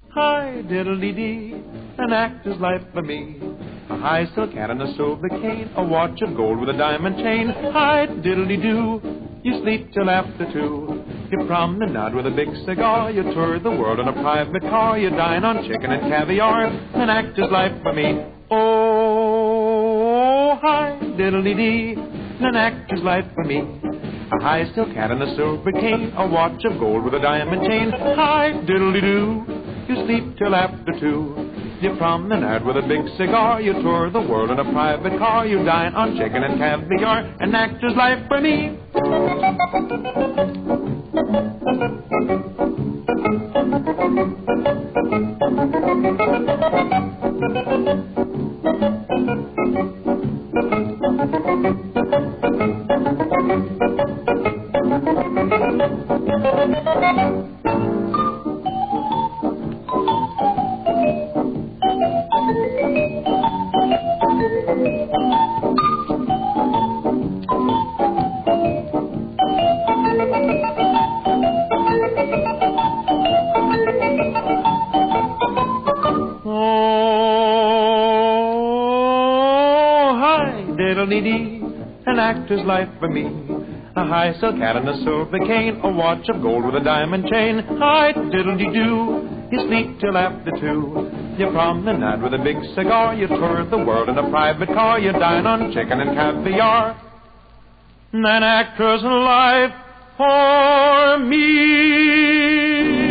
Hi, diddle-dee-dee, an actor's life for me. A high silk hat and a silver cane, a watch of gold with a diamond chain. Hi, diddle-dee-doo, you sleep till after 2. You promenade with a big cigar, you tour the world in a private car, you dine on chicken and caviar, an actor's life for me. Oh, hi, diddle-dee-dee, an actor's life for me. A high silk hat and a silver cane, a watch of gold with a diamond chain. Hi, diddle-dee-doo, you sleep till after 2. You promenade with a big cigar, you tour the world in a private car, you dine on chicken and caviar, an actor's life for me. Diddle-dee-dee, an actor's life for me. A high silk hat and a silver cane, a watch of gold with a diamond chain. Hi, diddle-dee-doo, you sleep till after 2. You promenade with a big cigar, you tour the world in a private car, you dine on chicken and caviar. An actor's life for me.